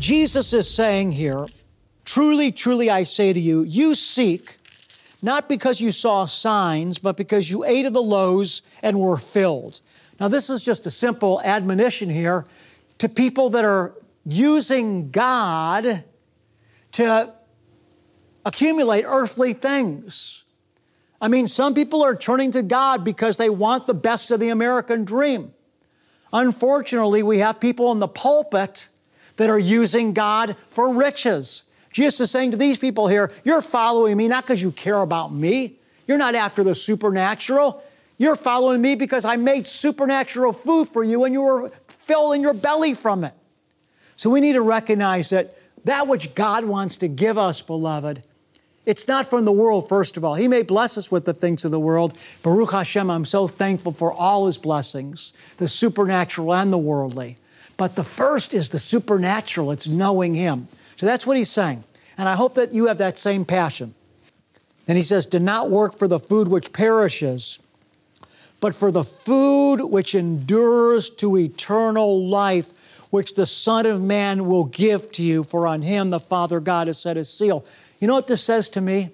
Jesus is saying here, truly, truly, I say to you, you seek not because you saw signs, but because you ate of the loaves and were filled. Now, this is just a simple admonition here to people that are using God to accumulate earthly things. I mean, some people are turning to God because they want the best of the American dream. Unfortunately, we have people in the pulpit that are using God for riches. Jesus is saying to these people here, you're following me not because you care about me. You're not after the supernatural. You're following me because I made supernatural food for you and you were filling your belly from it. So we need to recognize that which God wants to give us, beloved, it's not from the world, first of all. He may bless us with the things of the world. Baruch Hashem, I'm so thankful for all His blessings, the supernatural and the worldly. But the first is the supernatural. It's knowing Him. So that's what He's saying. And I hope that you have that same passion. Then He says, do not work for the food which perishes, but for the food which endures to eternal life, which the Son of Man will give to you, for on Him the Father God has set His seal. You know what this says to me?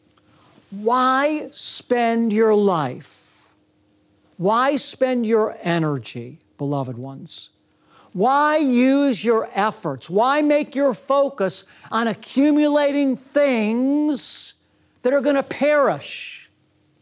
Why spend your life? Why spend your energy, beloved ones? Why use your efforts? Why make your focus on accumulating things that are going to perish?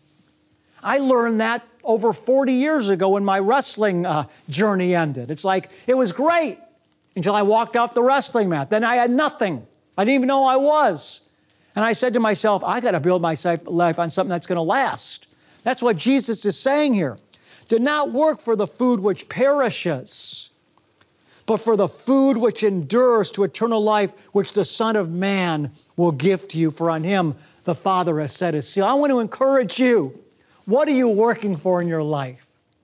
I learned that over 40 years ago when my wrestling journey ended. It's like, it was great until I walked off the wrestling mat. Then I had nothing. I didn't even know I was. And I said to myself, I got to build my life on something that's going to last. That's what Jesus is saying here. Do not work for the food which perishes, but for the food which endures to eternal life, which the Son of Man will give to you, for on Him the Father has set His seal. I want to encourage you. What are you working for in your life?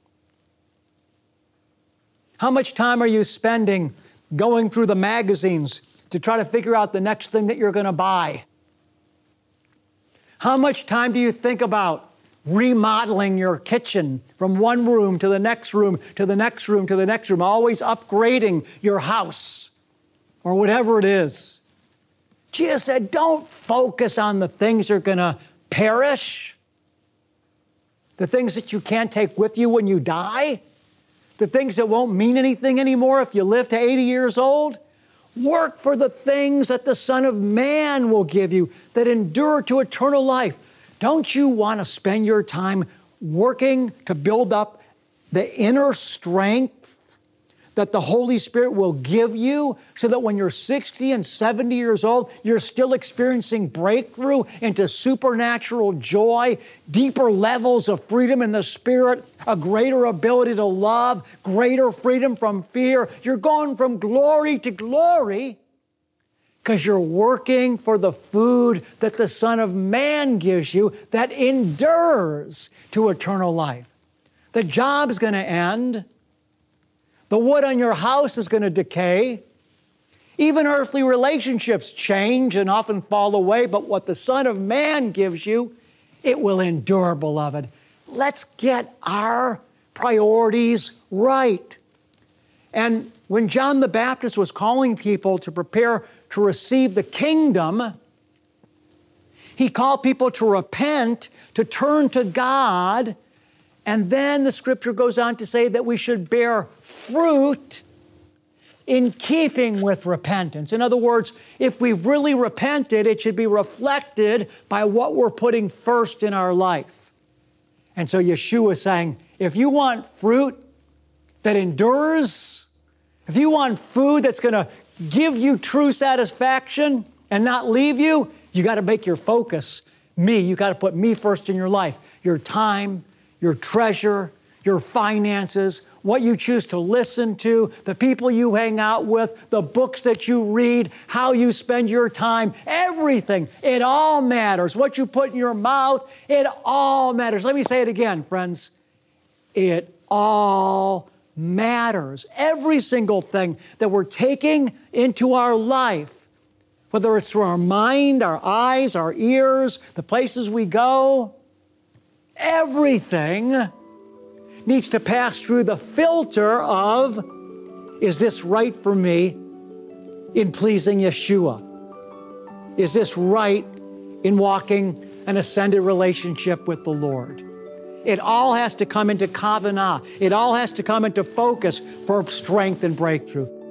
How much time are you spending going through the magazines to try to figure out the next thing that you're going to buy? How much time do you think about remodeling your kitchen from one room to the next room, to the next room, to the next room, always upgrading your house or whatever it is? Jesus said, don't focus on the things that are going to perish, the things that you can't take with you when you die, the things that won't mean anything anymore if you live to 80 years old. Work for the things that the Son of Man will give you that endure to eternal life. Don't you want to spend your time working to build up the inner strength that the Holy Spirit will give you so that when you're 60 and 70 years old, you're still experiencing breakthrough into supernatural joy, deeper levels of freedom in the Spirit, a greater ability to love, greater freedom from fear. You're going from glory to glory because you're working for the food that the Son of Man gives you that endures to eternal life. The job's going to end. The wood on your house is going to decay. Even earthly relationships change and often fall away, but what the Son of Man gives you, it will endure, beloved. Let's get our priorities right. And when John the Baptist was calling people to prepare to receive the kingdom, he called people to repent, to turn to God. And then the Scripture goes on to say that we should bear fruit in keeping with repentance. In other words, if we've really repented, it should be reflected by what we're putting first in our life. And so Yeshua is saying, if you want fruit that endures, if you want food that's going to give you true satisfaction and not leave you, you got to make your focus me. You got to put me first in your life, your time, your treasure, your finances, what you choose to listen to, the people you hang out with, the books that you read, how you spend your time, everything. It all matters. What you put in your mouth, it all matters. Let me say it again, friends. It all matters. Every single thing that we're taking into our life, whether it's through our mind, our eyes, our ears, the places we go, everything needs to pass through the filter of, is this right for me? in pleasing Yeshua? Is this right in walking an ascended relationship with the Lord? It all has to come into kavanah. It all has to come into focus for strength and breakthrough.